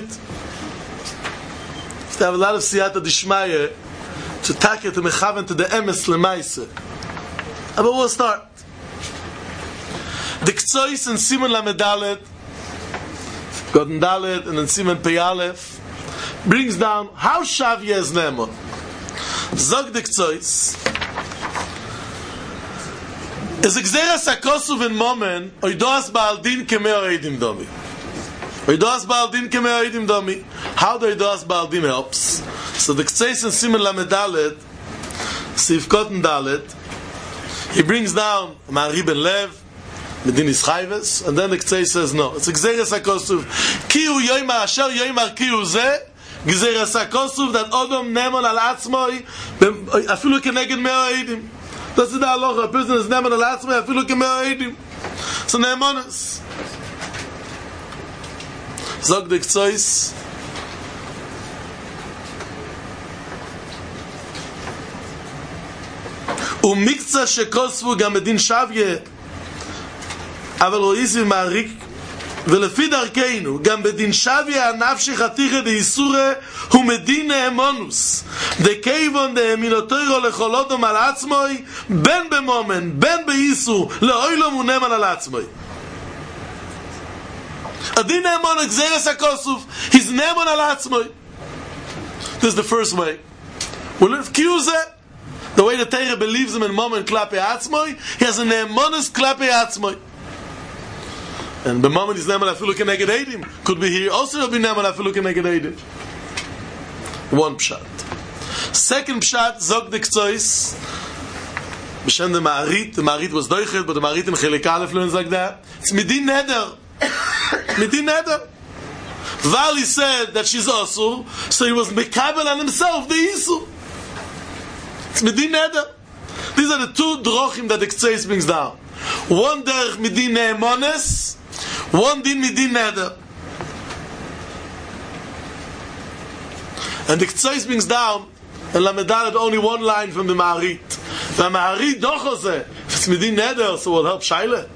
You have a lot of siyata dishmaya to take it to mechaven to the emes lemaise. But we'll start. The Ktsois and Simon Lamedalet, Godin Dalet, and then Simon Peyalef, brings down how Shavya is Ne'emon. Zog the Ktsois is Gzeras HaKosuv in Momen Oidoas Baal Din Kemei Oreidim Domi. Oidas Baldim Kemeoidim Domi. How do Oidas Baldim helps? So the Ktseis and Simen Lamedalet, Sivkot and Dalet, he brings down Ma'ari Ben Lev, Medin Ischayves, and then the Ktseis says no. It's Gzeres HaKosuv. Kiu Yoimar Asher Yoimar Kiu Zeh, Gzeres HaKosuv, that Odom Nemon Al Atzmoi, Afilu Keneged Meoidim. Das ist der Aloch, a person is Nemon Al Atzmoi, Afilu Kemeoidim. So Nemonis. Zog de Ktsois ומקצה שכוספו גם מדין שביה אבל רויסי מעריק ולפי דרכנו גם בדין שביה הנפשי חתיכה דייסורה הוא מדין נאמונוס דקייבון דאמינותירו לחולותו על עצמוי בין במומן בין בייסור לאוילום הוא נאמן על עצמוי הדין נאמון גזירס הכוסוף he's נאמון על עצמוי. This is the first way. Well, if Kiuze, the way the Torah believes him in Mom and Klape Atzmoi, he has a Ne'emonis Klape Atzmoi. And the moment he's Ne'eman Afilu Keneged Eidim, could be here also he'll be Ne'eman Afilu Keneged Eidim. One pshat. Second pshat, Zog de Ktsois, B'Shem the Ma'arit, the Ma'arit was Doichet, but the Ma'arit in Chelik Aleph learns like that. It's Midin Neder. Midin Neder. Vali said that she's Asur, so he was Mekabel on himself, the Isur. It's Midin Neder. These are the two drochim that the Ktseis brings down. One derech Midin Ne'emones, one din Midin Neder. And the Ktseis brings down, and Lamedalet only one line from the Ma'arit. The Ma'arit dochose. If it's Midin Neder, so will help Shaila.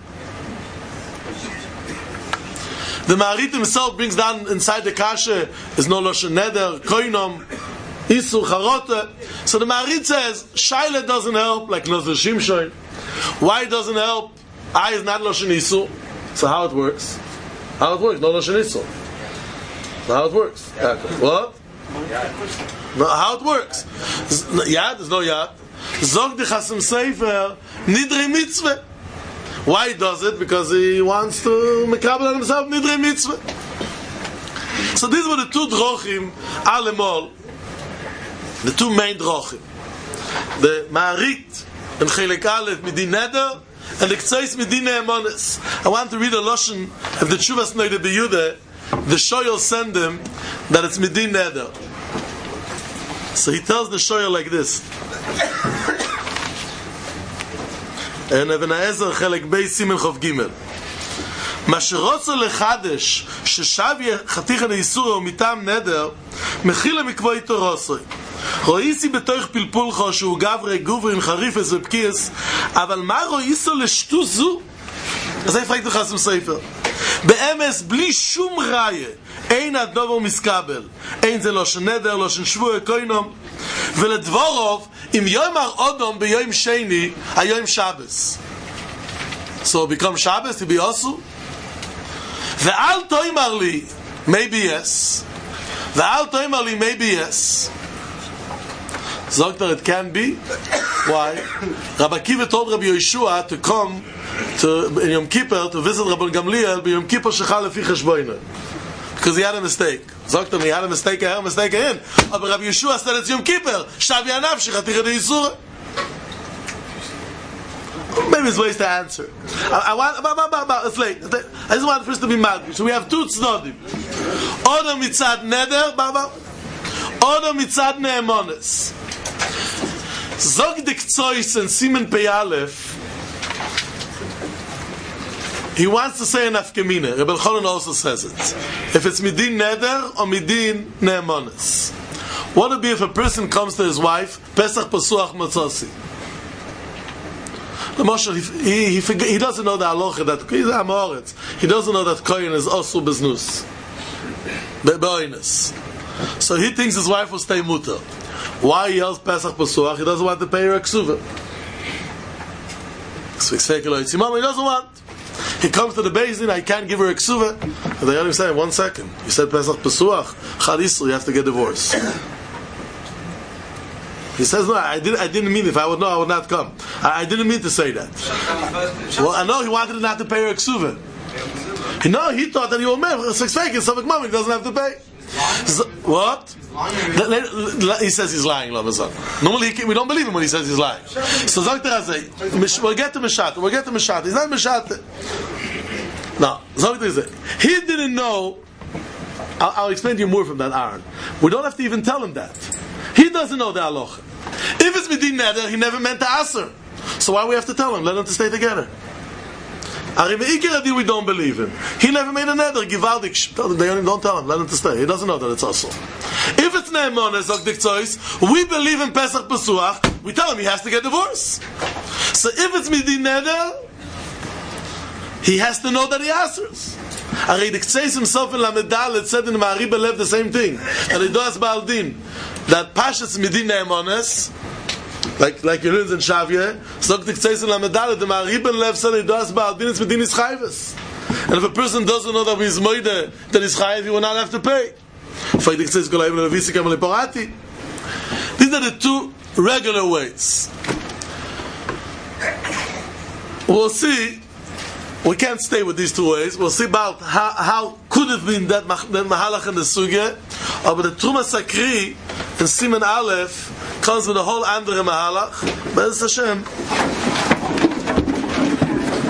The Ma'arit himself brings down inside the Kasha, is no Loshen Neder, Koinom, Isur Charote. So the Ma'arit says Shaila doesn't help like Nozer Shimshon. Why it doesn't help? I is not Loshen Isur. So how it works? How it works? No Loshen Isur. So how it works? What? No, how it works? Yad, there's no Yad. Zog de Chasam Sefer Nidre Mitzvah. Why he does it? Because he wants to mekabel on himself Nidre Mitzvah. So these were the two drochim alemol. The two main drochim, the Ma'arit and Chelik Aleph Midin Neder and the Ktseis Midin Ne'emones. I want to read a Loshen of the Tshuvas Noide B'Yudeh. The Shoyel send him that it's Midin Neder. So he tells the Shoyel like this. And Even HaEzer Chelik Bey Simen Chov Gimel. מה שרוצה לחדש ששב חתיכה לאיסור מטעם נדר מכיל למקבוע איתו רוסוי רואיסי בתוך פלפולחו שהוא גברי גוברין חריפס ופקיס אבל מה רואיסו לשטו זו? אז איפה הייתי חסם ספר באמס בלי שום ראיה אין הדובר מסקבל אין זה לא שנדר לא שנשבוע קוינום ולדבורוב אם יומר אודום ביום שני היום שבס so become Shabbos to be also ואל תאמר לי maybe yes ואל תאמר לי maybe yes sagt er it can be why Rabbi Akiva told Rabbi Yeshua to come to in Yom Kippur to visit Rabbi Gamliel by Yom Kippur shechal lefi cheshbono because he had a mistake sagt er he had a mistake a mistake in but Rabbi Yeshua said it's Yom Kippur shav yanav shechatich de yisur. Maybe it's ways to answer. I, I want, but, but, but, but, it's late. I just want first to be mad. So we have two tznodim. Odo mitzad neder, baba. Odo mitzad ne'emones. Zog de Ktsois and Simen Peyalef. He wants to say an afkemina. Rebbe Elchanan also says it. If it's midin neder or midin ne'emones. What would be if a person comes to his wife, Pesach Pasuach Matzosi? The Moshe, he, he, he, he doesn't know the halacha that he's a Amoritz. He doesn't know that Kohen is also biznus, be'oinus. So he thinks his wife will stay muter. Why he yells Pesach Pasuach? He doesn't want to pay her a ksuva. He doesn't want. He comes to the Beis Din, I can't give her a ksuva. And they only say, one second. You said Pesach Pasuach, Chadisru, you have to get divorced. He says, no, I didn't, I didn't mean it. If I would know, I would not come. I, I didn't mean to say that. Well, I know he wanted not to pay her a ksuva. No, he thought that he will make six fakes, so he doesn't have to pay. So, what? He says he's lying, normally he, we don't believe him when he says he's lying. So we'll get to Meshat. We'll get to Meshat. He's not Meshat. No, he didn't know. I'll, I'll explain to you more from that Aaron. We don't have to even tell him that. He doesn't know the halacha. If it's midin neder, he never meant to aser. So why we have to tell him? Let them to stay together. We don't believe him. He never made a neder. Givaldik. Don't tell him. Let him to stay. He doesn't know that it's also. If it's ne'emones, we believe in Pesach Pesuach. We tell him he has to get divorced. So if it's midin neder, he has to know that he answers. Aridik says himself in Lamedal, it said in Ma'ariba Lev the same thing. And it does Baldin that Pashas midin ne'emones. Like like you learn in Shavye, so it says in Lamedal the Ma'ariba Lev said it does Baldin it's midin is chayves. And if a person doesn't know that he's moide that is chayv, he will not have to pay. Faydik says Golayim Levisik Amalei Porati. These are the two regular ways. We'll see. We can't stay with these two ways. We'll see about how, how could it have been that, that Mahalach in the Sugya. But the Truma Sakri in Siman Aleph comes with a whole andere Mahalach. But it's Hashem.